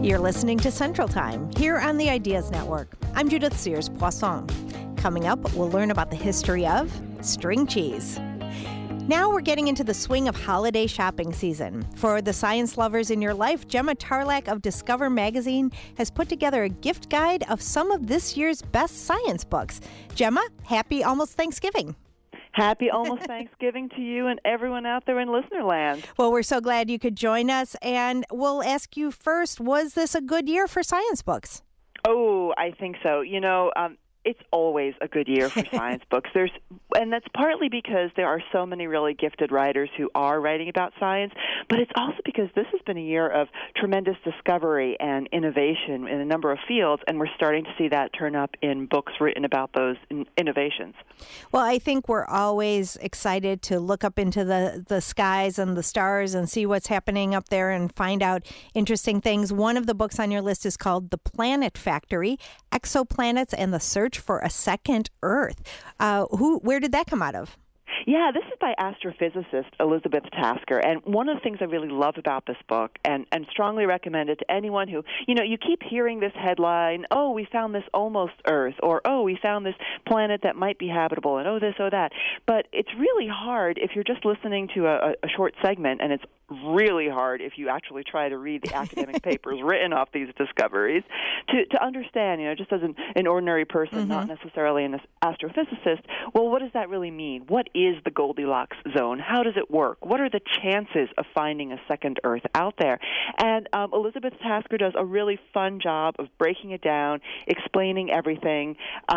You're listening to Central Time here on the Ideas Network. I'm Judith Sears-Poisson. Coming up, we'll learn about the history of string cheese. Now we're getting into the swing of holiday shopping season. For the science lovers in your life, Gemma Tarlak of Discover Magazine has put together a gift guide of some of this year's best science books. Gemma, happy almost Thanksgiving. Happy almost Thanksgiving to you and everyone out there in listener land. Well, we're so glad you could join us. And we'll ask you first, was this a good year for science books? Oh, I think so. It's always a good year for science books. And that's partly because there are so many really gifted writers who are writing about science, but it's also because this has been a year of tremendous discovery and innovation in a number of fields, and we're starting to see that turn up in books written about those innovations. Well, I think we're always excited to look up into the skies and the stars and see what's happening up there and find out interesting things. One of the books on your list is called The Planet Factory, Exoplanets and the Search for a Second Earth. Where did that come out of? Yeah, this is by astrophysicist Elizabeth Tasker, and one of the things I really love about this book, and strongly recommend it to anyone who, you keep hearing this headline, oh, we found this almost Earth, or oh, we found this planet that might be habitable, and oh, this, oh, that. But it's really hard if you're just listening to a short segment, and it's really hard if you actually try to read the academic papers written off these discoveries to understand, just as an ordinary person, not necessarily an astrophysicist, well, what does that really mean? What is the Goldilocks zone? How does it work? What are the chances of finding a second Earth out there? And Elizabeth Tasker does a really fun job of breaking it down, explaining everything.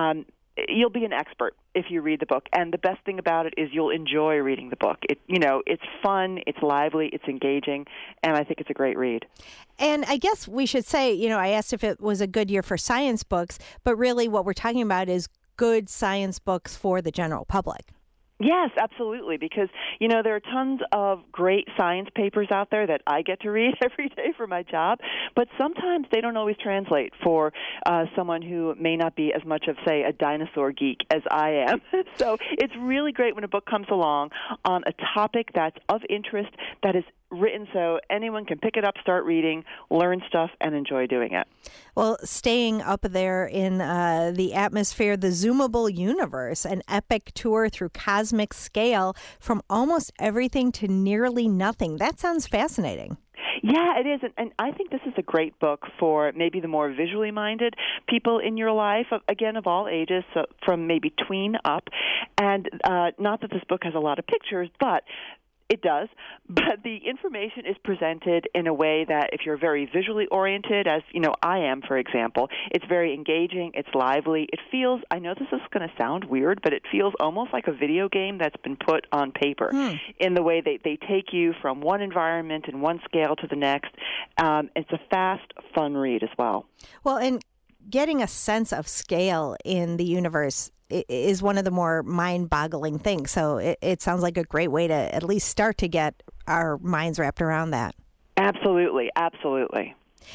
You'll be an expert if you read the book, and the best thing about it is you'll enjoy reading the book. It's fun, it's lively, it's engaging, and I think it's a great read. And I guess we should say, I asked if it was a good year for science books, but really what we're talking about is good science books for the general public. Yes, absolutely, because, there are tons of great science papers out there that I get to read every day for my job, but sometimes they don't always translate for someone who may not be as much of, say, a dinosaur geek as I am. So it's really great when a book comes along on a topic that's of interest, that is written so anyone can pick it up, start reading, learn stuff, and enjoy doing it. Well, staying up there in the atmosphere, the Zoomable Universe, an epic tour through cosmic scale from almost everything to nearly nothing. That sounds fascinating. Yeah, it is, and I think this is a great book for maybe the more visually minded people in your life, again, of all ages, so from maybe tween up. And not that this book has a lot of pictures, but it does, but the information is presented in a way that if you're very visually oriented, as, I am, for example, it's very engaging, it's lively, it feels, I know this is going to sound weird, but it feels almost like a video game that's been put on paper in the way they take you from one environment and one scale to the next. It's a fast, fun read as well. Well, and getting a sense of scale in the universe is one of the more mind-boggling things. So it sounds like a great way to at least start to get our minds wrapped around that. Absolutely, absolutely.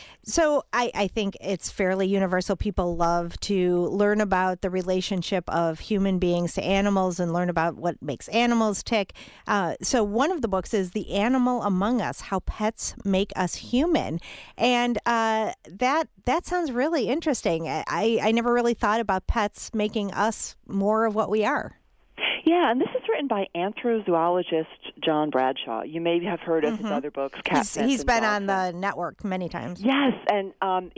So I think it's fairly universal. People love to learn about the relationship of human beings to animals and learn about what makes animals tick. So one of the books is The Animal Among Us, How Pets Make Us Human. And that sounds really interesting. I never really thought about pets making us more of what we are. Yeah, and this is written by anthrozoologist John Bradshaw. You may have heard of his other books, Cat Sense. He's been on the network many times. Yes, and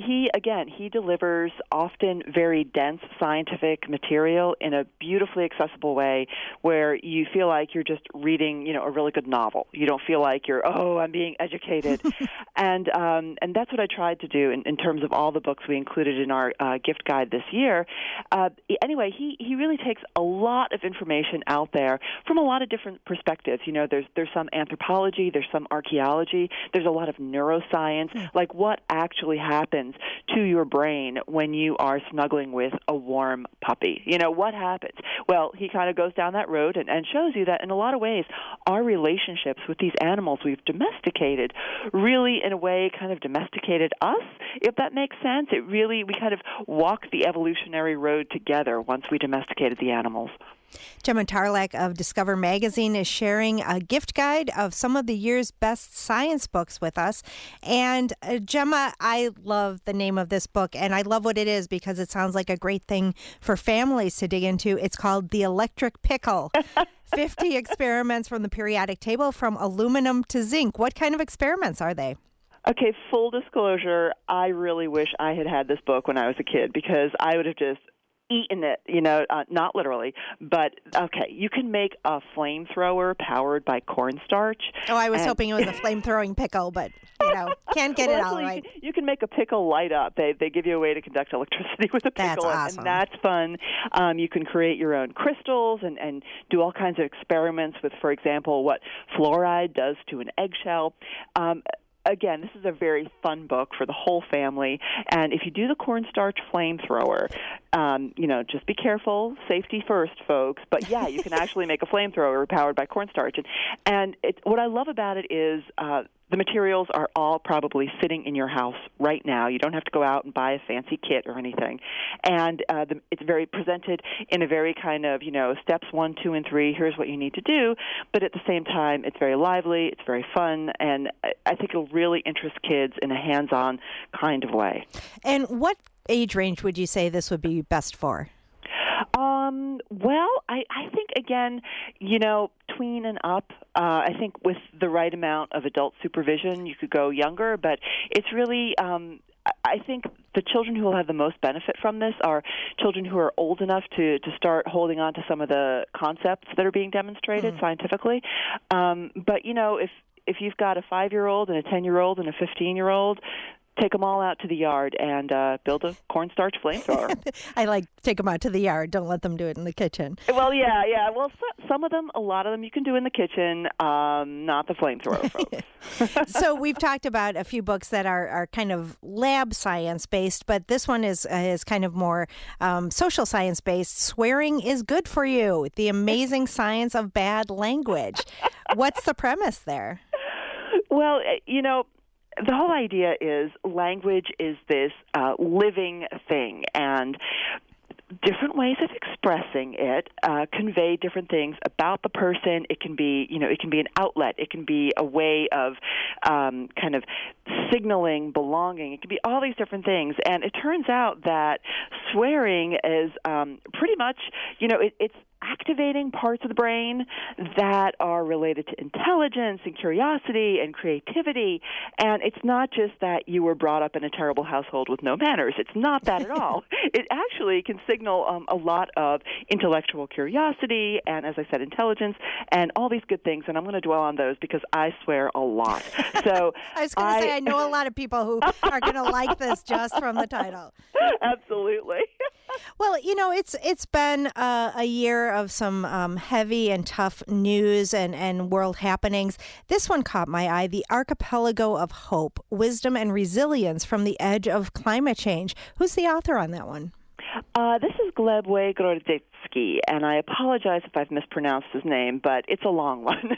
he delivers often very dense scientific material in a beautifully accessible way where you feel like you're just reading, a really good novel. You don't feel like I'm being educated. and that's what I tried to do in terms of all the books we included in our gift guide this year. Anyway, he really takes a lot of information out there from a lot of different perspectives. There's some anthropology, there's some archaeology, there's a lot of neuroscience, like what actually happens to your brain when you are snuggling with a warm puppy. What happens? Well, he kind of goes down that road and shows you that in a lot of ways our relationships with these animals we've domesticated really, in a way, kind of domesticated us, if that makes sense. We kind of walked the evolutionary road together once we domesticated the animals. Gemma Tarlak of Discover Magazine is sharing a gift guide of some of the year's best science books with us. And Gemma, I love the name of this book, and I love what it is because it sounds like a great thing for families to dig into. It's called The Electric Pickle. 50 experiments from the periodic table from aluminum to zinc. What kind of experiments are they? Okay, full disclosure, I really wish I had had this book when I was a kid because I would have just eaten it, not literally, but okay, you can make a flamethrower powered by cornstarch. Oh, I was hoping it was a flame-throwing pickle, but, can't get it all right. You can make a pickle light up. They give you a way to conduct electricity with a pickle. That's awesome. And that's fun. You can create your own crystals and do all kinds of experiments with, for example, what fluoride does to an eggshell. Again, this is a very fun book for the whole family. And if you do the cornstarch flamethrower, just be careful. Safety first, folks. But, yeah, you can actually make a flamethrower powered by cornstarch. And what I love about it is the materials are all probably sitting in your house right now. You don't have to go out and buy a fancy kit or anything. And it's very presented in a very kind of, steps 1, 2, and 3. Here's what you need to do. But at the same time, it's very lively. It's very fun. And I think it'll really interest kids in a hands-on kind of way. And what age range would you say this would be best for? Well, I think, again, tween and up. I think with the right amount of adult supervision, you could go younger, but it's really I think the children who will have the most benefit from this are children who are old enough to start holding on to some of the concepts that are being demonstrated scientifically. But, if you've got a 5-year-old and a 10-year-old and a 15-year-old, take them all out to the yard and build a cornstarch flamethrower. I like take them out to the yard. Don't let them do it in the kitchen. Well, yeah. Well, some of them, a lot of them you can do in the kitchen, not the flamethrower, folks. So we've talked about a few books that are kind of lab science-based, but this one is kind of more social science-based. Swearing is good for you. The amazing science of bad language. What's the premise there? Well, the whole idea is language is this living thing, and different ways of expressing it convey different things about the person. It can be, it can be an outlet. It can be a way of kind of signaling belonging. It can be all these different things. And it turns out that swearing is pretty much, it's activating parts of the brain that are related to intelligence and curiosity and creativity. And it's not just that you were brought up in a terrible household with no manners. It's not that at all. It actually can signal a lot of intellectual curiosity and, as I said, intelligence and all these good things. And I'm going to dwell on those because I swear a lot. So I was going to say, I know a lot of people who are going to like this just from the title. Absolutely. Well, it's been a year of some heavy and tough news and world happenings. This one caught my eye, The Archipelago of Hope, Wisdom and Resilience from the Edge of Climate Change. Who's the author on that one? This is Gleb Grodzisky, and I apologize if I've mispronounced his name, but it's a long one.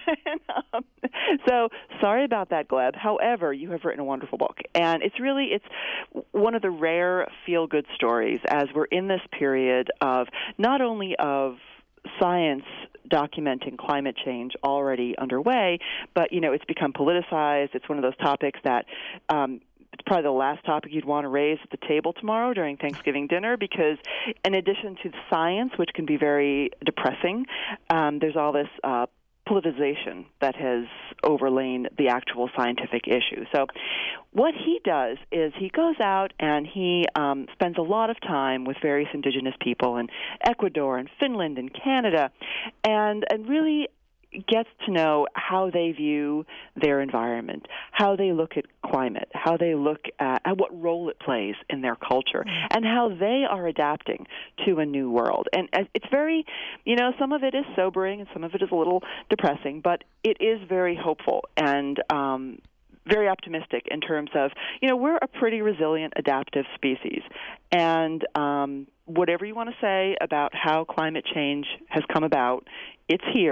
So sorry about that, Gleb. However, you have written a wonderful book, and it's one of the rare feel-good stories as we're in this period of not only of science documenting climate change already underway, but, it's become politicized. It's one of those topics that it's probably the last topic you'd want to raise at the table tomorrow during Thanksgiving dinner because in addition to the science, which can be very depressing, there's all this politicization that has overlain the actual scientific issue. So what he does is he goes out and he spends a lot of time with various indigenous people in Ecuador and Finland and Canada and really gets to know how they view their environment, how they look at climate, how they look at what role it plays in their culture, and how they are adapting to a new world. And it's very, some of it is sobering and some of it is a little depressing, but it is very hopeful and very optimistic in terms of, we're a pretty resilient, adaptive species. And whatever you want to say about how climate change has come about, it's here.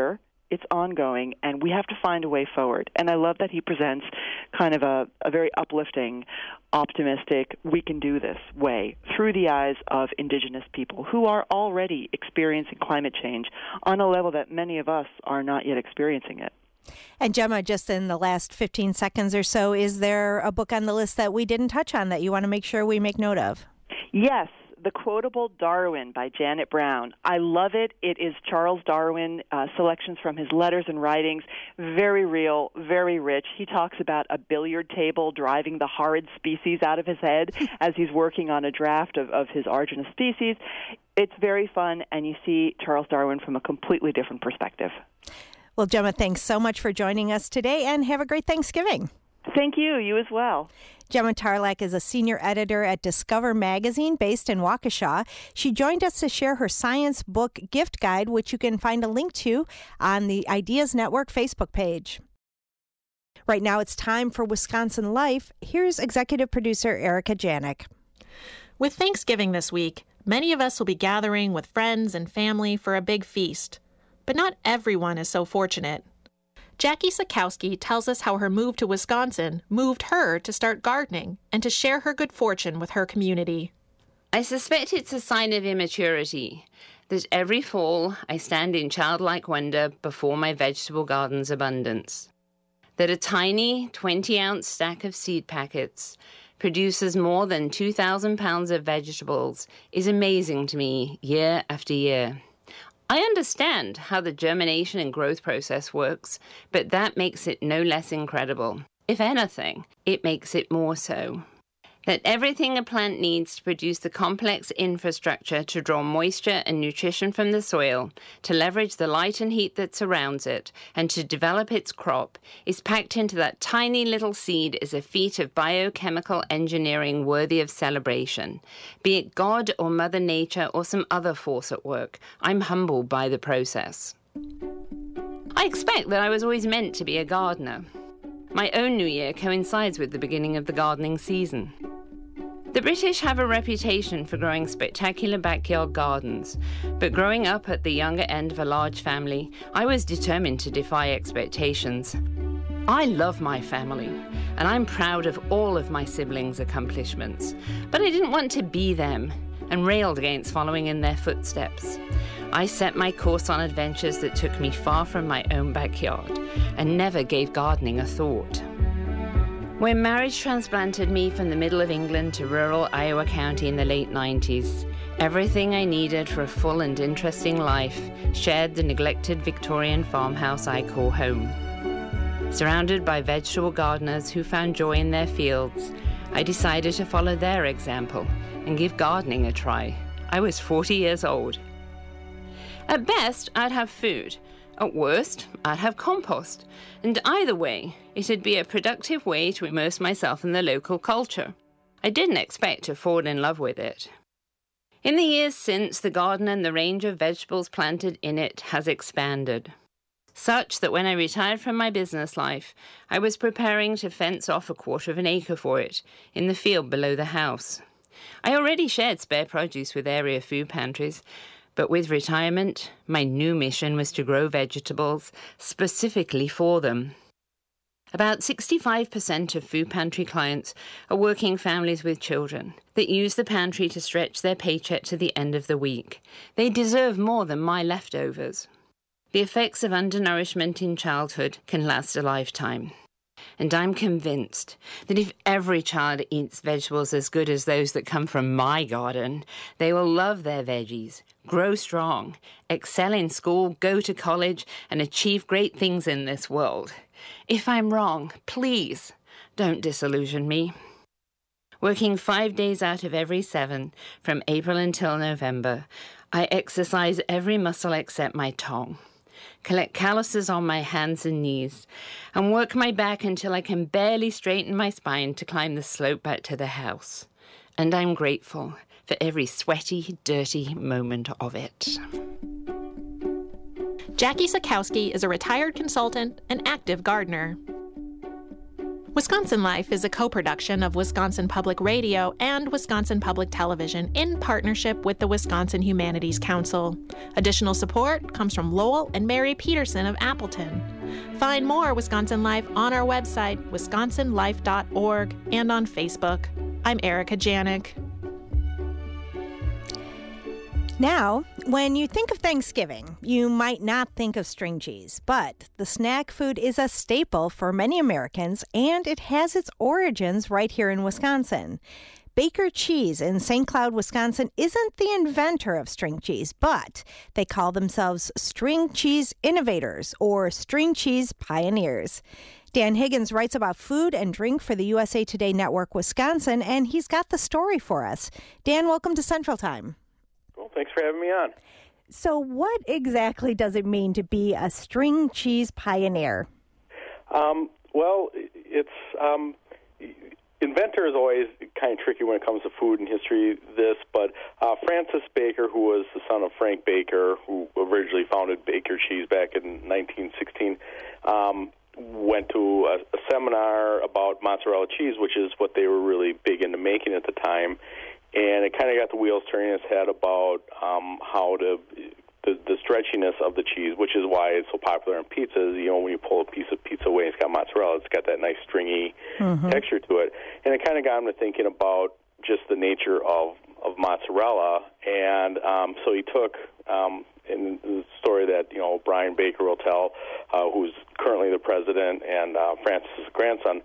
It's ongoing, and we have to find a way forward. And I love that he presents kind of a very uplifting, optimistic, we can do this way through the eyes of indigenous people who are already experiencing climate change on a level that many of us are not yet experiencing it. And Gemma, just in the last 15 seconds or so, is there a book on the list that we didn't touch on that you want to make sure we make note of? Yes. The Quotable Darwin by Janet Brown. I love it. It is Charles Darwin, selections from his letters and writings. Very real, very rich. He talks about a billiard table driving the horrid species out of his head as he's working on a draft of his Argentine species. It's very fun, and you see Charles Darwin from a completely different perspective. Well, Gemma, thanks so much for joining us today, and have a great Thanksgiving. Thank you. You as well. Gemma Tarlak is a senior editor at Discover Magazine based in Waukesha. She joined us to share her science book gift guide, which you can find a link to on the Ideas Network Facebook page. Right now it's time for Wisconsin Life. Here's executive producer Erica Janik. With Thanksgiving this week, many of us will be gathering with friends and family for a big feast. But not everyone is so fortunate. Jackie Sikowski tells us how her move to Wisconsin moved her to start gardening and to share her good fortune with her community. I suspect it's a sign of immaturity that every fall I stand in childlike wonder before my vegetable garden's abundance. That a tiny 20-ounce stack of seed packets produces more than 2,000 pounds of vegetables is amazing to me year after year. I understand how the germination and growth process works, but that makes it no less incredible. If anything, it makes it more so. That everything a plant needs to produce the complex infrastructure to draw moisture and nutrition from the soil, to leverage the light and heat that surrounds it, and to develop its crop, is packed into that tiny little seed as a feat of biochemical engineering worthy of celebration. Be it God or Mother Nature or some other force at work, I'm humbled by the process. I expect that I was always meant to be a gardener. My own New Year coincides with the beginning of the gardening season. The British have a reputation for growing spectacular backyard gardens, but growing up at the younger end of a large family, I was determined to defy expectations. I love my family, and I'm proud of all of my siblings' accomplishments, but I didn't want to be them, and railed against following in their footsteps. I set my course on adventures that took me far from my own backyard, and never gave gardening a thought. When marriage transplanted me from the middle of England to rural Iowa County in the late 90s, everything I needed for a full and interesting life shared the neglected Victorian farmhouse I call home. Surrounded by vegetable gardeners who found joy in their fields, I decided to follow their example and give gardening a try. I was 40 years old. At best, I'd have food. At worst, I'd have compost. And either way, it'd be a productive way to immerse myself in the local culture. I didn't expect to fall in love with it. In the years since, the garden and the range of vegetables planted in it has expanded. Such that when I retired from my business life, I was preparing to fence off 1/4 of an acre for it, in the field below the house. I already shared spare produce with area food pantries, but with retirement, my new mission was to grow vegetables specifically for them. About 65% of food pantry clients are working families with children that use the pantry to stretch their paycheck to the end of the week. They deserve more than my leftovers. The effects of undernourishment in childhood can last a lifetime. And I'm convinced that if every child eats vegetables as good as those that come from my garden, they will love their veggies, grow strong, excel in school, go to college, and achieve great things in this world. If I'm wrong, please don't disillusion me. Working 5 days out of every 7, from April until November, I exercise every muscle except my tongue, collect calluses on my hands and knees, and work my back until I can barely straighten my spine to climb the slope back to the house. And I'm grateful for every sweaty, dirty moment of it. Jackie Sikowski is a retired consultant and active gardener. Wisconsin Life is a co-production of Wisconsin Public Radio and Wisconsin Public Television in partnership with the Wisconsin Humanities Council. Additional support comes from Lowell and Mary Peterson of Appleton. Find more Wisconsin Life on our website, wisconsinlife.org, and on Facebook. I'm Erica Janik. Now, when you think of Thanksgiving, you might not think of string cheese, but the snack food is a staple for many Americans, and it has its origins right here in Wisconsin. Baker Cheese in St. Cloud, Wisconsin isn't the inventor of string cheese, but they call themselves string cheese innovators or string cheese pioneers. Dan Higgins writes about food and drink for the USA Today Network Wisconsin, and he's got the story for us. Dan, welcome to Central Time. Well, thanks for having me on. So what exactly does it mean to be a string cheese pioneer? Well, it's inventor is always kind of tricky when it comes to food and history. But Francis Baker, who was the son of Frank Baker, who originally founded Baker Cheese back in 1916, went to a seminar about mozzarella cheese, which is what they were really big into making at the time. And it kind of got the wheels turning in his head about how the stretchiness of the cheese, which is why it's so popular in pizzas. You know, when you pull a piece of pizza away and it's got mozzarella, it's got that nice stringy texture to it. And it kind of got him to thinking about just the nature of mozzarella. And so he took, in the story that, you know, Brian Baker will tell, who's currently the president and Francis' grandson,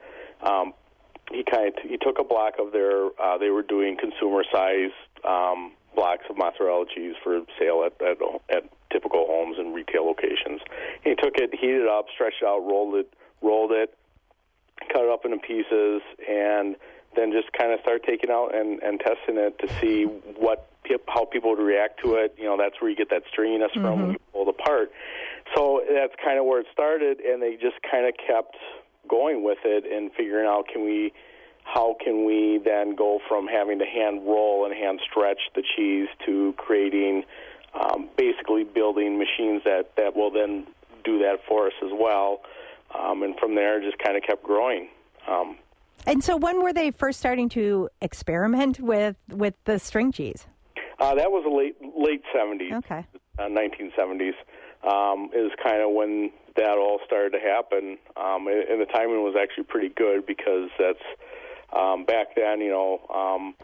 he took a block of their, they were doing consumer-sized blocks of mozzarella cheese for sale at typical homes and retail locations. He took it, heated it up, stretched it out, rolled it, cut it up into pieces, and then just kind of start taking out and testing it to see how people would react to it. You know, that's where you get that stringiness from when you pull it apart. So that's kind of where it started, and they just kind of kept going with it and figuring out how can we then go from having to hand roll and hand stretch the cheese to creating basically building machines that will then do that for us as well. And from there, just kind of kept growing. And so when were they first starting to experiment with the string cheese? That was the late 70s, okay. 1970s. Is kind of when that all started to happen. And the timing was actually pretty good because that's back then, you know,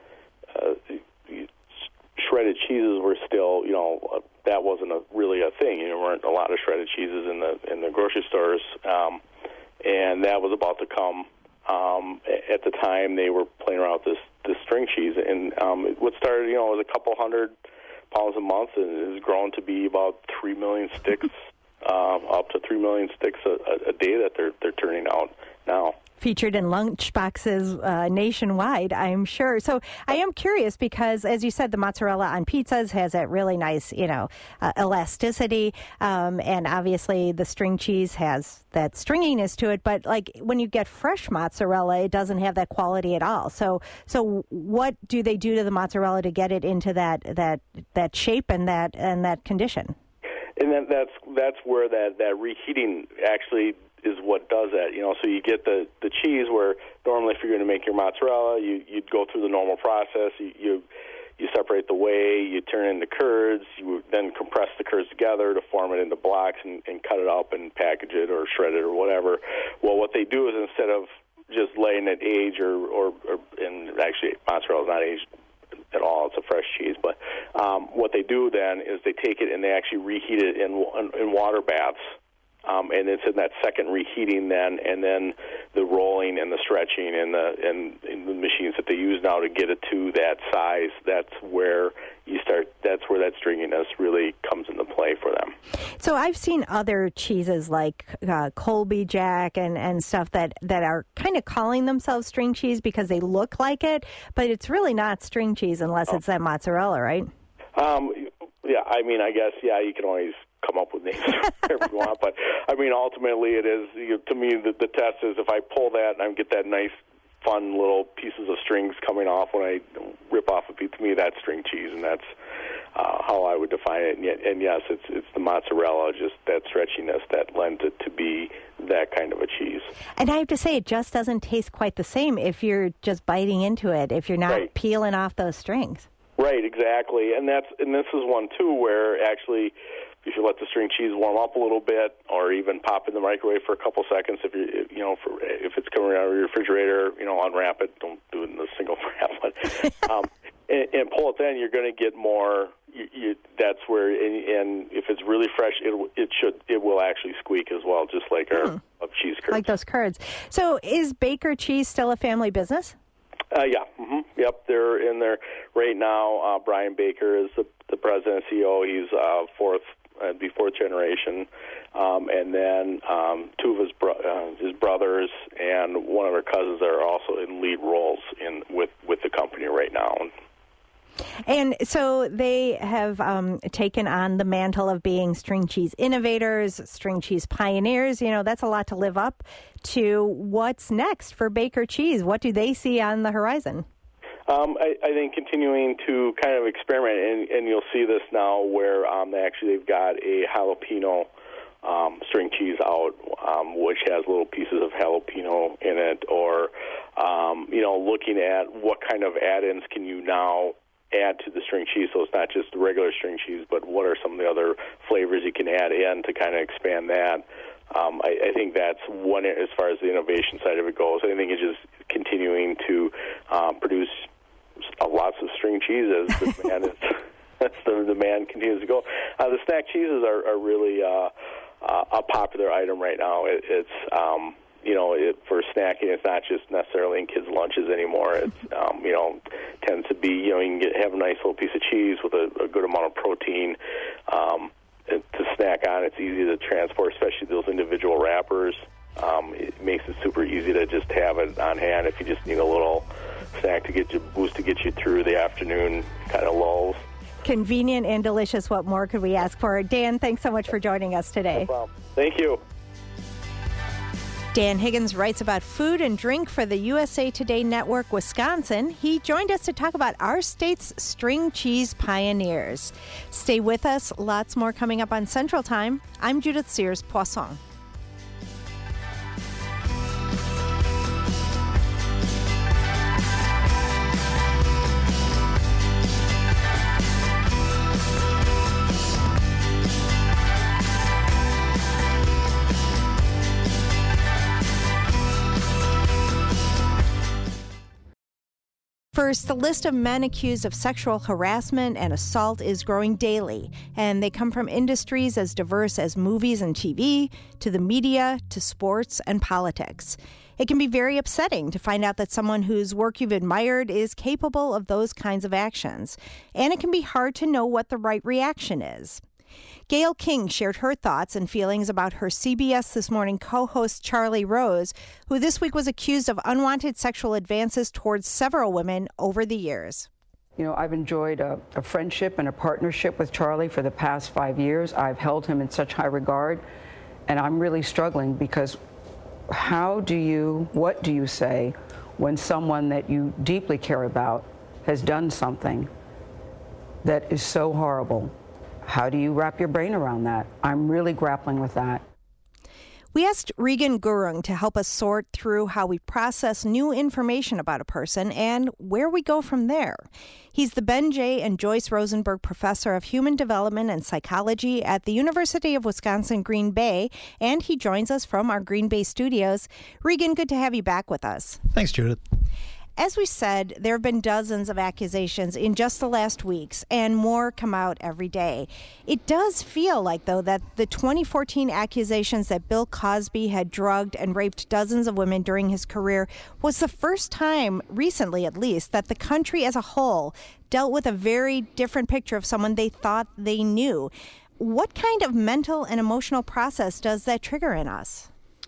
shredded cheeses were still, you know, that wasn't really a thing. You know, there weren't a lot of shredded cheeses in the grocery stores, and that was about to come. At the time, they were playing around with this string cheese, and what started, you know, was a couple hundred pounds a month, and it has grown to be about 3 million sticks, up to 3 million sticks a day that they're turning out now. Featured in lunch boxes nationwide, I'm sure. So I am curious because, as you said, the mozzarella on pizzas has that really nice, you know, elasticity, and obviously the string cheese has that stringiness to it. But like when you get fresh mozzarella, it doesn't have that quality at all. So what do they do to the mozzarella to get it into that shape and that condition? And then that's where that reheating actually is what does that, you know. So you get the cheese where normally if you're going to make your mozzarella, you'd go through the normal process. You separate the whey, you turn it into curds, you then compress the curds together to form it into blocks and cut it up and package it or shred it or whatever. Well, what they do is instead of just letting it age or and actually mozzarella is not aged at all, it's a fresh cheese, but what they do then is they take it and they actually reheat it in water baths. And it's in that second reheating then, and then the rolling and the stretching and the machines that they use now to get it to that size. That's where that's where that stringiness really comes into play for them. So I've seen other cheeses like Colby Jack and stuff that are kind of calling themselves string cheese because they look like it, but it's really not string cheese unless it's that mozzarella, right? Yeah, I mean, I guess, yeah, you can always come up with names whatever you want, but I mean, ultimately it is, to me, the test is if I pull that and I get that nice fun little pieces of strings coming off when I rip off a piece. To me, that's string cheese, and that's how I would define it. And yes, it's the mozzarella, just that stretchiness that lends it to be that kind of a cheese. And I have to say, it just doesn't taste quite the same if you're just biting into it, if you're not peeling off those strings. Right, exactly. And this is one, too, where actually if you let the string cheese warm up a little bit, or even pop in the microwave for a couple seconds, if if it's coming out of your refrigerator, unwrap it. Don't do it in a single wrap, but and pull it. Then you're going to get more. That's where, and if it's really fresh, it will actually squeak as well, just like our cheese curds. Like those curds. So, is Baker Cheese still a family business? Yeah. Mm-hmm. Yep. They're in there right now. Brian Baker is the president and CEO. He's fourth generation, and then two of his brothers and one of our cousins are also in lead roles with the company right now. And so they have taken on the mantle of being string cheese innovators, string cheese pioneers. That's a lot to live up to. What's next for Baker Cheese? What do they see on the horizon? I think continuing to kind of experiment, and you'll see this now where they've got a jalapeno string cheese out, which has little pieces of jalapeno in it, or looking at what kind of add-ins can you now add to the string cheese, so it's not just the regular string cheese, but what are some of the other flavors you can add in to kind of expand that. I think that's one as far as the innovation side of it goes. I think it's just continuing to produce lots of string cheeses. The demand continues to go. The snack cheeses are really a popular item right now. It's for snacking, it's not just necessarily in kids' lunches anymore. It's tends to be you can have a nice little piece of cheese with a good amount of protein to snack on. It's easy to transport, especially those individual wrappers. It makes it super easy to just have it on hand if you just need a little snack to get you through the afternoon kind of lulls. Convenient and delicious. What more could we ask for? Dan, thanks so much for joining us today. No problem. Thank you. Dan Higgins writes about food and drink for the USA Today Network Wisconsin. He joined us to talk about our state's string cheese pioneers. Stay with us. Lots more coming up on Central Time. I'm Judith Sears-Poisson. First, the list of men accused of sexual harassment and assault is growing daily, and they come from industries as diverse as movies and TV, to the media, to sports and politics. It can be very upsetting to find out that someone whose work you've admired is capable of those kinds of actions, and it can be hard to know what the right reaction is. Gayle King shared her thoughts and feelings about her CBS This Morning co-host Charlie Rose, who this week was accused of unwanted sexual advances towards several women over the years. I've enjoyed a friendship and a partnership with Charlie for the past 5 years. I've held him in such high regard, and I'm really struggling because what do you say when someone that you deeply care about has done something that is so horrible? How do you wrap your brain around that? I'm really grappling with that. We asked Regan Gurung to help us sort through how we process new information about a person and where we go from there. He's the Ben J. and Joyce Rosenberg Professor of Human Development and Psychology at the University of Wisconsin-Green Bay, and he joins us from our Green Bay studios. Regan, good to have you back with us. Thanks, Judith. As we said, there have been dozens of accusations in just the last weeks, and more come out every day. It does feel like, though, that the 2014 accusations that Bill Cosby had drugged and raped dozens of women during his career was the first time, recently at least, that the country as a whole dealt with a very different picture of someone they thought they knew. What kind of mental and emotional process does that trigger in us?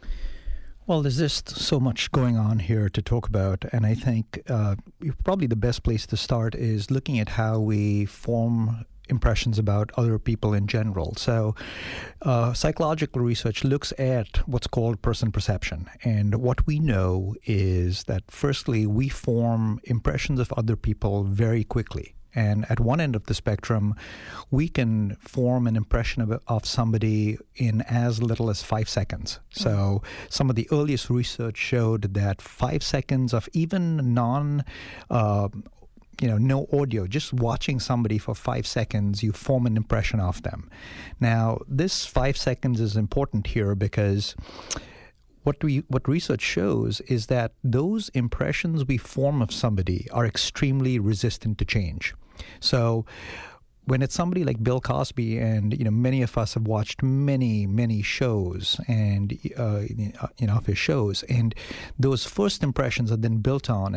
Well, there's just so much going on here to talk about, and I think probably the best place to start is looking at how we form impressions about other people in general. So psychological research looks at what's called person perception. And what we know is that, firstly, we form impressions of other people very quickly. And at one end of the spectrum, we can form an impression of somebody in as little as 5 seconds. So some of the earliest research showed that 5 seconds of even no audio, just watching somebody for 5 seconds, you form an impression of them. Now, this 5 seconds is important here because what research shows is that those impressions we form of somebody are extremely resistant to change. So when it's somebody like Bill Cosby, and many of us have watched many shows and of his shows, and those first impressions are then built on,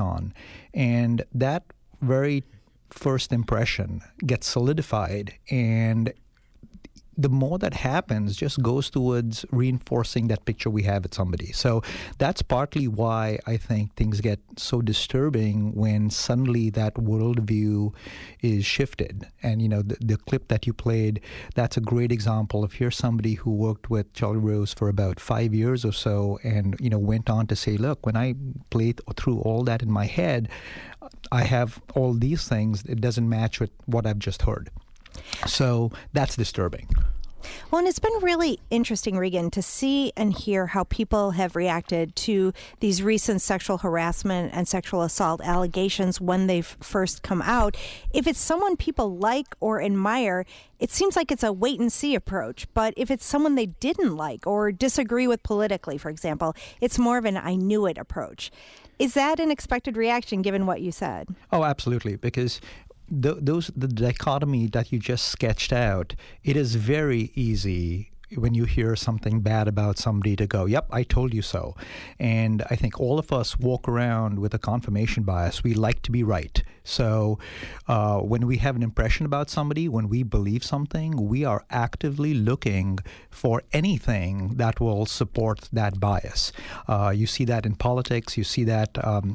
and that very first impression gets solidified, and the more that happens just goes towards reinforcing that picture we have at somebody. So that's partly why I think things get so disturbing when suddenly that worldview is shifted. And, the clip that you played, that's a great example of here's somebody who worked with Charlie Rose for about 5 years or so and, went on to say, look, when I played through all that in my head, I have all these things. It doesn't match with what I've just heard. So that's disturbing. Well, and it's been really interesting, Regan, to see and hear how people have reacted to these recent sexual harassment and sexual assault allegations when they've first come out. If it's someone people like or admire, it seems like it's a wait-and-see approach. But if it's someone they didn't like or disagree with politically, for example, it's more of an I knew it approach. Is that an expected reaction given what you said? Oh, absolutely, because the dichotomy that you just sketched out, it is very easy when you hear something bad about somebody to go, yep, I told you so. And I think all of us walk around with a confirmation bias. We like to be right. So when we have an impression about somebody, when we believe something, we are actively looking for anything that will support that bias. You see that in politics. You see that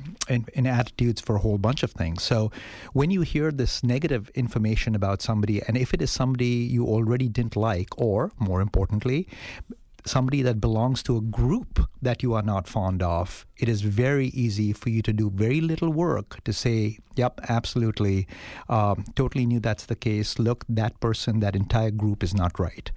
in attitudes for a whole bunch of things. So when you hear this negative information about somebody, and if it is somebody you already didn't like, or more importantly, somebody that belongs to a group that you are not fond of, it is very easy for you to do very little work to say, yep, absolutely, totally knew that's the case. Look, that person, that entire group is not right.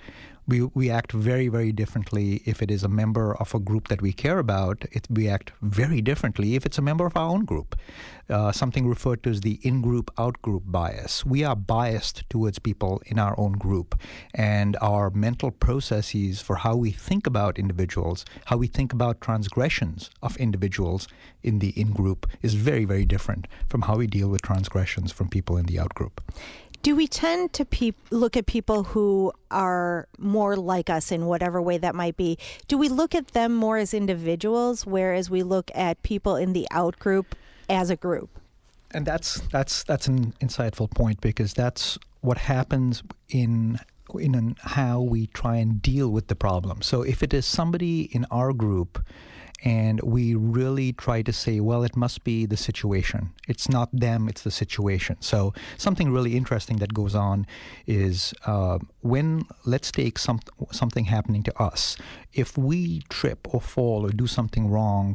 We act very, very differently if it is a member of a group that we care about. We act very differently if it's a member of our own group. Something referred to as the in-group, out-group bias. We are biased towards people in our own group. And our mental processes for how we think about individuals, how we think about transgressions of individuals in the in-group is very, very different from how we deal with transgressions from people in the out-group. Do we tend to look at people who are more like us in whatever way that might be? Do we look at them more as individuals, whereas we look at people in the out group as a group? And that's an insightful point, because that's what happens in how we try and deal with the problem. So if it is somebody in our group, and we really try to say, well, it must be the situation. It's not them, it's the situation. So something really interesting that goes on is let's take something happening to us. If we trip or fall or do something wrong,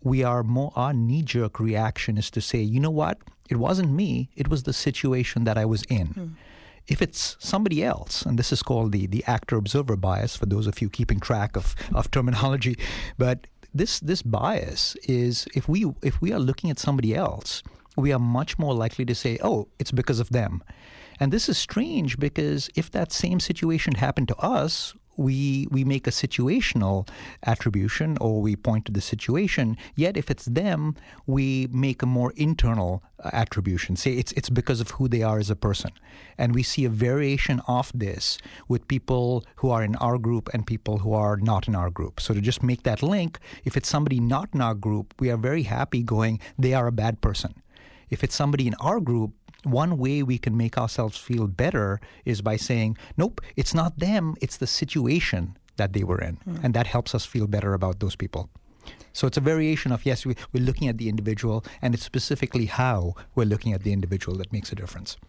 our knee-jerk reaction is to say, you know what? It wasn't me. It was the situation that I was in. If it's somebody else, and this is called the actor-observer bias, for those of you keeping track of terminology, but this bias is if we are looking at somebody else, we are much more likely to say, oh, it's because of them. And this is strange, because if that same situation happened to us, we make a situational attribution, or we point to the situation. Yet if it's them, we make a more internal attribution. Say it's because of who they are as a person. And we see a variation of this with people who are in our group and people who are not in our group. So to just make that link, if it's somebody not in our group, we are very happy going, they are a bad person. If it's somebody in our group, one way we can make ourselves feel better is by saying, nope, it's not them, it's the situation that they were in. And that helps us feel better about those people. So it's a variation of, yes, we're looking at the individual, and it's specifically how we're looking at the individual that makes a difference.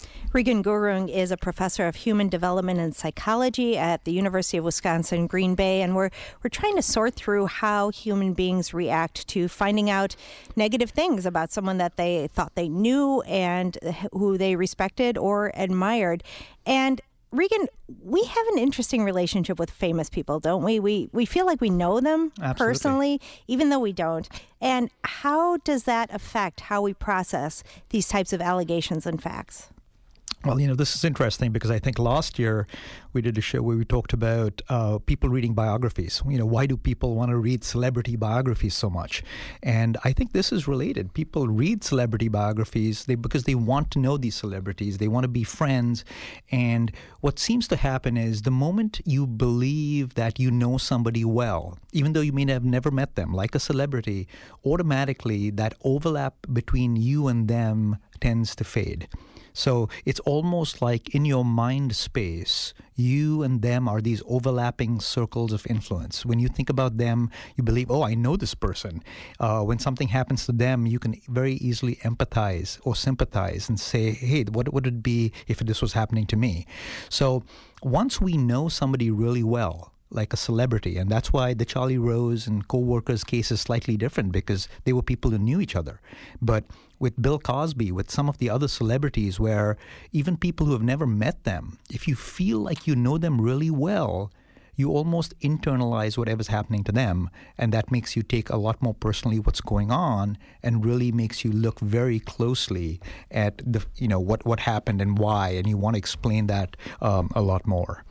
Regan Gurung is a professor of human development and psychology at the University of Wisconsin, Green Bay, and we're trying to sort through how human beings react to finding out negative things about someone that they thought they knew and who they respected or admired. And Regan, we have an interesting relationship with famous people, don't we? We feel like we know them personally, even though we don't. And how does that affect how we process these types of allegations and facts? Well, this is interesting because I think last year we did a show where we talked about people reading biographies. Why do people want to read celebrity biographies so much? And I think this is related. People read celebrity biographies because they want to know these celebrities. They want to be friends. And what seems to happen is the moment you believe that you know somebody well, even though you may have never met them, like a celebrity, automatically that overlap between you and them tends to fade. So it's almost like in your mind space, you and them are these overlapping circles of influence. When you think about them, you believe, oh, I know this person. When something happens to them, you can very easily empathize or sympathize and say, hey, what would it be if this was happening to me? So once we know somebody really well, like a celebrity. And that's why the Charlie Rose and co-workers case is slightly different, because they were people who knew each other. But with Bill Cosby, with some of the other celebrities, where even people who have never met them, if you feel like you know them really well, you almost internalize whatever's happening to them. And that makes you take a lot more personally what's going on, and really makes you look very closely at the what happened and why. And you want to explain that a lot more.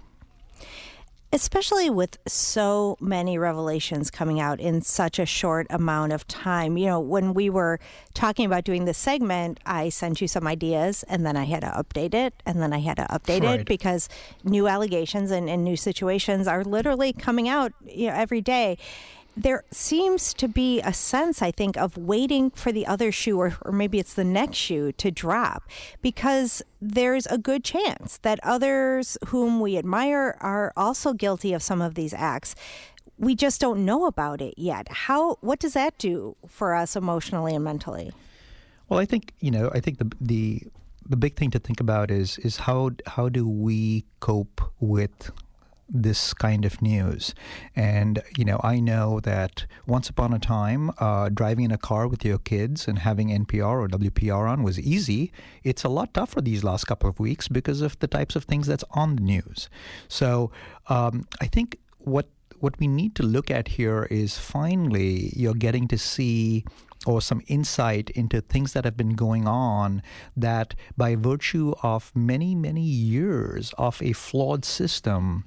Especially with so many revelations coming out in such a short amount of time. When we were talking about doing this segment, I sent you some ideas, and then I had to update it, and then I had to update it, because new allegations and new situations are literally coming out every day. There seems to be a sense, I think, of waiting for the other shoe, or maybe it's the next shoe, to drop, because there's a good chance that others whom we admire are also guilty of some of these acts. We just don't know about it yet. What does that do for us emotionally and mentally? Well, I think the big thing to think about is how do we cope with this kind of news. And, I know that once upon a time, driving in a car with your kids and having NPR or WPR on was easy. It's a lot tougher these last couple of weeks because of the types of things that's on the news. So I think what we need to look at here is finally you're getting to see or some insight into things that have been going on, that by virtue of many, many years of a flawed system,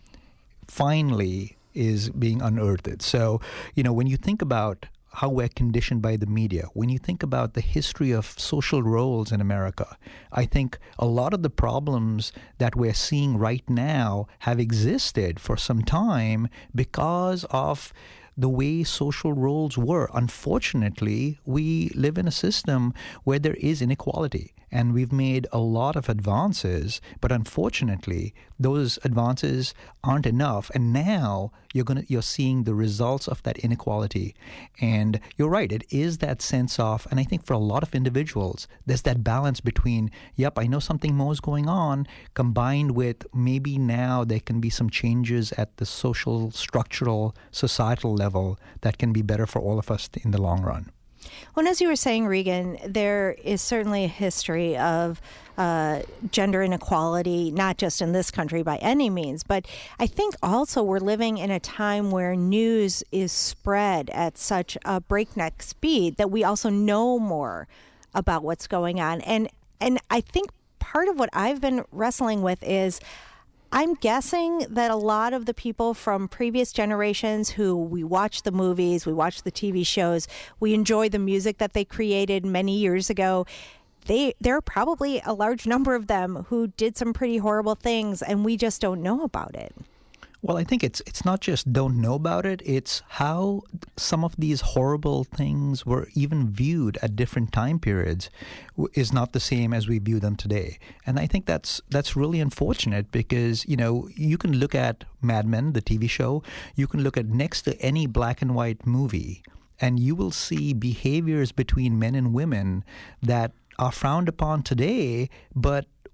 finally is being unearthed. So, when you think about how we're conditioned by the media, when you think about the history of social roles in America, I think a lot of the problems that we're seeing right now have existed for some time because of the way social roles were. Unfortunately, we live in a system where there is inequality, and we've made a lot of advances, but unfortunately, those advances aren't enough. And now you're seeing the results of that inequality. And you're right, it is that sense of, and I think for a lot of individuals, there's that balance between, yep, I know something more is going on, combined with maybe now there can be some changes at the social, structural, societal level that can be better for all of us in the long run. Well, as you were saying, Regan, there is certainly a history of gender inequality, not just in this country by any means, but I think also we're living in a time where news is spread at such a breakneck speed that we also know more about what's going on. And I think part of what I've been wrestling with is, I'm guessing that a lot of the people from previous generations who we watch the movies, we watch the TV shows, we enjoy the music that they created many years ago, there are probably a large number of them who did some pretty horrible things, and we just don't know about it. Well, I think it's not just don't know about it, it's how some of these horrible things were even viewed at different time periods is not the same as we view them today. And I think that's really unfortunate, because, you can look at Mad Men, the TV show, you can look at next to any black and white movie, and you will see behaviors between men and women that are frowned upon today, but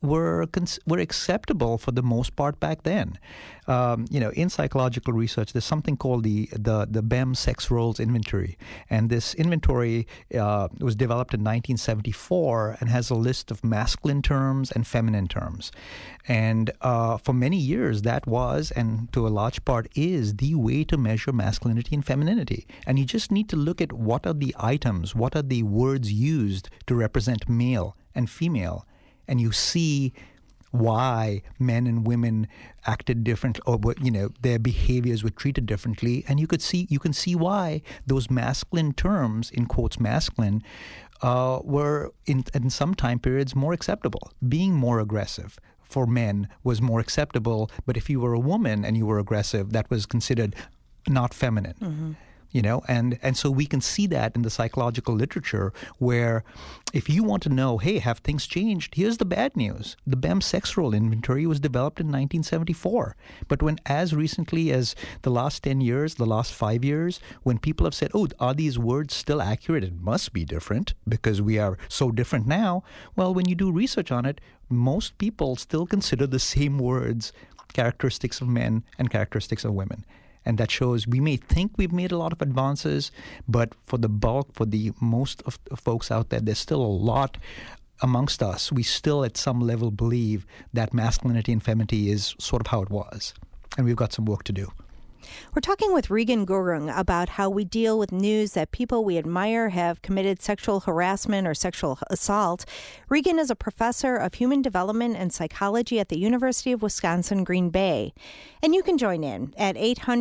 were acceptable for the most part back then. In psychological research, there's something called the BEM sex roles inventory, and this inventory was developed in 1974 and has a list of masculine terms and feminine terms. And for many years, that was, and to a large part is, the way to measure masculinity and femininity. And you just need to look at what are the items, what are the words used to represent male and female, and you see why men and women acted different, or their behaviors were treated differently, and you can see why those masculine terms, in quotes masculine, were in some time periods more acceptable. Being more aggressive for men was more acceptable, but if you were a woman and you were aggressive, that was considered not feminine. Mm-hmm. And so we can see that in the psychological literature, where if you want to know, hey, have things changed? Here's the bad news. The BEM sex role inventory was developed in 1974. But when as recently as the last 10 years, the last 5 years, when people have said, oh, are these words still accurate? It must be different because we are so different now. Well, when you do research on it, most people still consider the same words characteristics of men and characteristics of women. And that shows we may think we've made a lot of advances, but for the bulk, for the most of the folks out there, there's still a lot amongst us. We still at some level believe that masculinity and femininity is sort of how it was. And we've got some work to do. We're talking with Regan Gurung about how we deal with news that people we admire have committed sexual harassment or sexual assault. Regan is a professor of human development and psychology at the University of Wisconsin-Green Bay. And you can join in at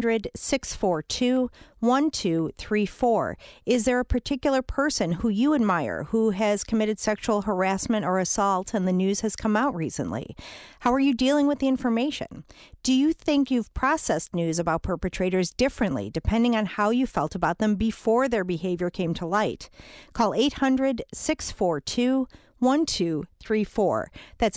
800-642-1234. Is there a particular person who you admire who has committed sexual harassment or assault and the news has come out recently? How are you dealing with the information? Do you think you've processed news about perpetrators differently depending on how you felt about them before their behavior came to light? Call 800-642-1234. That's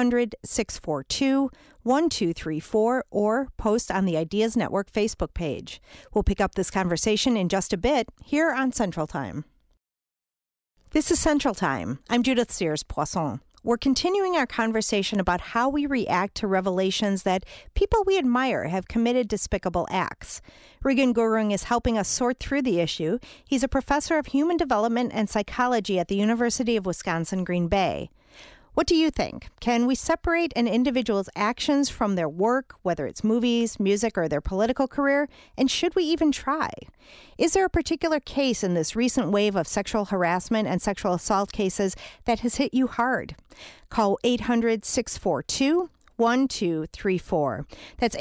800-642-1234, or post on the Ideas Network Facebook page. We'll pick up this conversation in just a bit here on Central Time. This is Central Time. I'm Judith Sears-Poisson. We're continuing our conversation about how we react to revelations that people we admire have committed despicable acts. Regan Gurung is helping us sort through the issue. He's a professor of human development and psychology at the University of Wisconsin-Green Bay. What do you think? Can we separate an individual's actions from their work, whether it's movies, music, or their political career? And should we even try? Is there a particular case in this recent wave of sexual harassment and sexual assault cases that has hit you hard? Call 800-642-1234. That's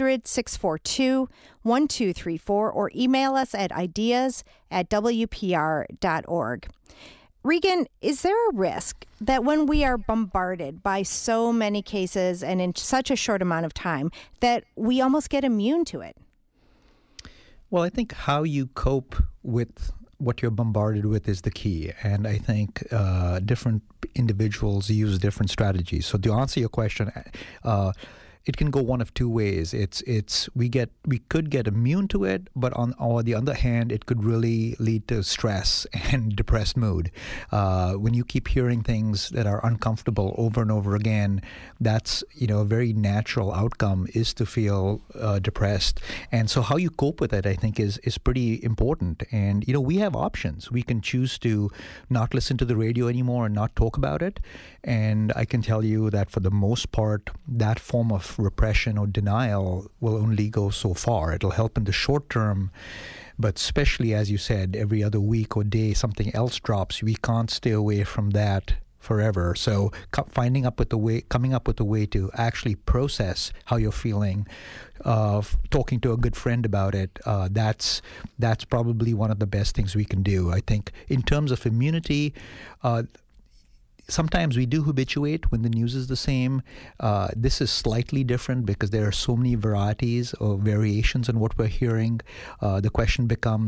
800-642-1234, or email us at ideas@wpr.org. Regan, is there a risk that when we are bombarded by so many cases and in such a short amount of time that we almost get immune to it? Well, I think how you cope with what you're bombarded with is the key. And I think different individuals use different strategies. So to answer your question, it can go one of two ways. We could get immune to it, but on the other hand, it could really lead to stress and depressed mood. When you keep hearing things that are uncomfortable over and over again, that's a very natural outcome is to feel depressed. And so how you cope with it, I think, is pretty important. And we have options. We can choose to not listen to the radio anymore and not talk about it. And I can tell you that for the most part, that form of repression or denial will only go so far. It'll help in the short term, but especially, as you said, every other week or day something else drops. We can't stay away from that forever. So coming up with a way to actually process how you're feeling, talking to a good friend about it, that's probably one of the best things we can do. I think in terms of immunity, sometimes we do habituate when the news is the same. This is slightly different because there are so many varieties or variations on what we're hearing. The question becomes,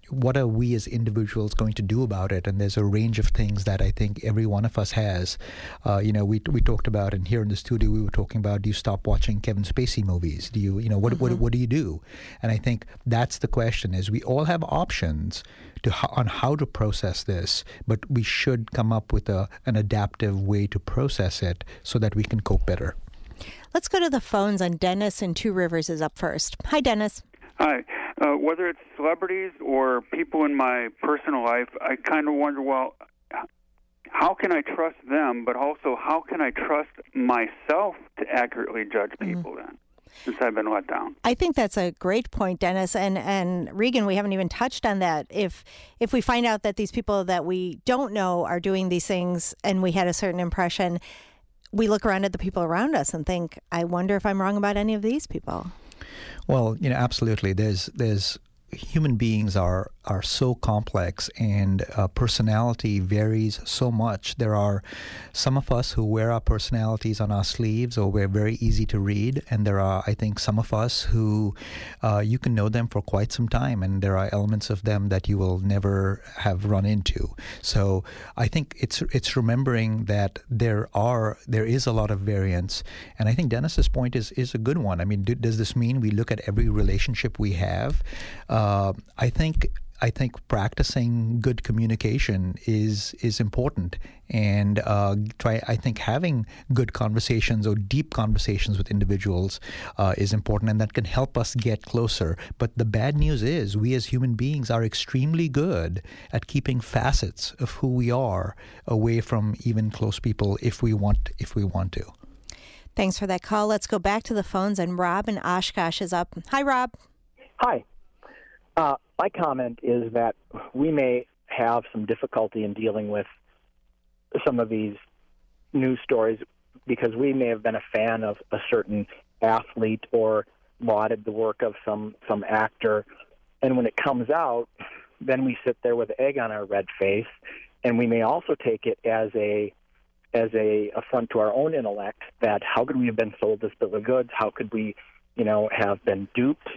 what are we as individuals going to do about it? And there's a range of things that I think every one of us has. We talked about, and here in the studio we were talking about, do you stop watching Kevin Spacey movies? Do you, what do you do? And I think that's the question, is we all have options on how to process this, but we should come up with an adaptive way to process it so that we can cope better. Let's go to the phones, and Dennis in Two Rivers is up first. Hi, Dennis. Hi. Whether it's celebrities or people in my personal life, I kind of wonder, well, how can I trust them, but also how can I trust myself to accurately judge people then, since I've been let down? I think that's a great point, Dennis. And Regan, we haven't even touched on that. If we find out that these people that we don't know are doing these things and we had a certain impression, we look around at the people around us and think, I wonder if I'm wrong about any of these people. Well, absolutely. There's human beings are so complex, and personality varies so much. There are some of us who wear our personalities on our sleeves, or we're very easy to read, and there are, I think, some of us who you can know them for quite some time, and there are elements of them that you will never have run into. So I think it's remembering that there is a lot of variance, and I think Dennis's point is a good one. I mean, does this mean we look at every relationship we have? I think practicing good communication is important, and I think having good conversations or deep conversations with individuals is important, and that can help us get closer. But the bad news is we as human beings are extremely good at keeping facets of who we are away from even close people if we want to. Thanks for that call. Let's go back to the phones, and Rob in Oshkosh is up. Hi, Rob. Hi. My comment is that we may have some difficulty in dealing with some of these news stories because we may have been a fan of a certain athlete or lauded the work of some actor, and when it comes out, then we sit there with egg on our red face, and we may also take it as a affront to our own intellect that how could we have been sold this bill of goods? How could we, have been duped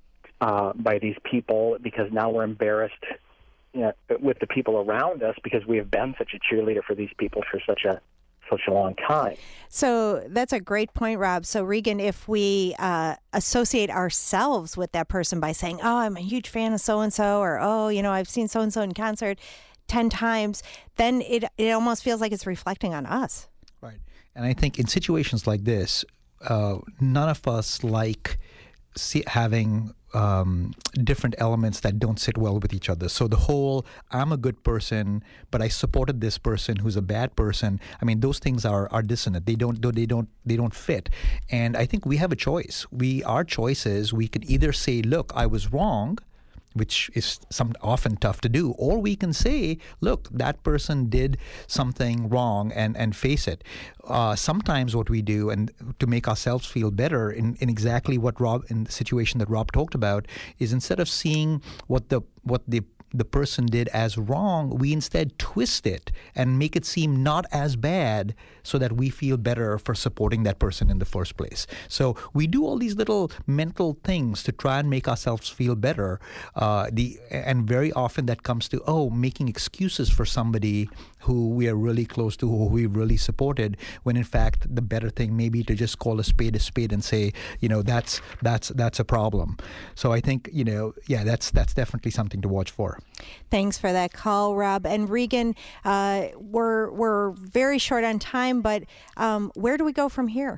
by these people, because now we're embarrassed with the people around us because we have been such a cheerleader for these people for such a long time. So that's a great point, Rob. So Regan, if we associate ourselves with that person by saying, oh, I'm a huge fan of so-and-so, or, oh, I've seen so-and-so in concert 10 times, then it almost feels like it's reflecting on us. Right. And I think in situations like this, none of us like having different elements that don't sit well with each other. So the whole, I'm a good person, but I supported this person who's a bad person. I mean, those things are dissonant. They don't fit. And I think we have a choice. Our choice is we could either say, look, I was wrong, which is often tough to do, or we can say, look, that person did something wrong and face it. Sometimes what we do, and to make ourselves feel better in exactly what Rob, in the situation that Rob talked about, is instead of seeing what the person did as wrong, we instead twist it and make it seem not as bad so that we feel better for supporting that person in the first place. So we do all these little mental things to try and make ourselves feel better. And very often that comes to, making excuses for somebody who we are really close to, who we really supported, when in fact the better thing may be to just call a spade and say, that's a problem. So I think, that's definitely something to watch for. Thanks for that call, Rob. And Regan, we're very short on time, but where do we go from here?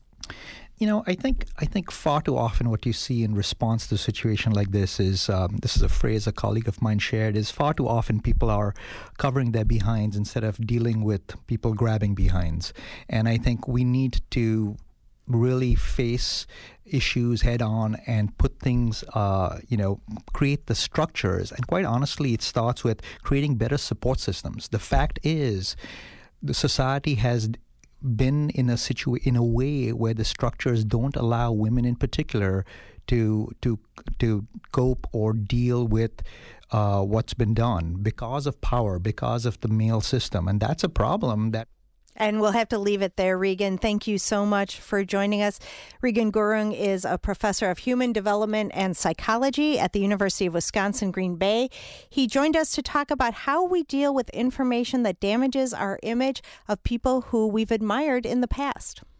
I think far too often what you see in response to a situation like this is a phrase a colleague of mine shared, is far too often people are covering their behinds instead of dealing with people grabbing behinds. And I think we need to really face issues head on and put things, create the structures. And quite honestly, it starts with creating better support systems. The fact is, the society has been in a way where the structures don't allow women in particular to cope or deal with what's been done because of power, because of the male system. And that's a problem that... And we'll have to leave it there, Regan. Thank you so much for joining us. Regan Gurung is a professor of human development and psychology at the University of Wisconsin-Green Bay. He joined us to talk about how we deal with information that damages our image of people who we've admired in the past.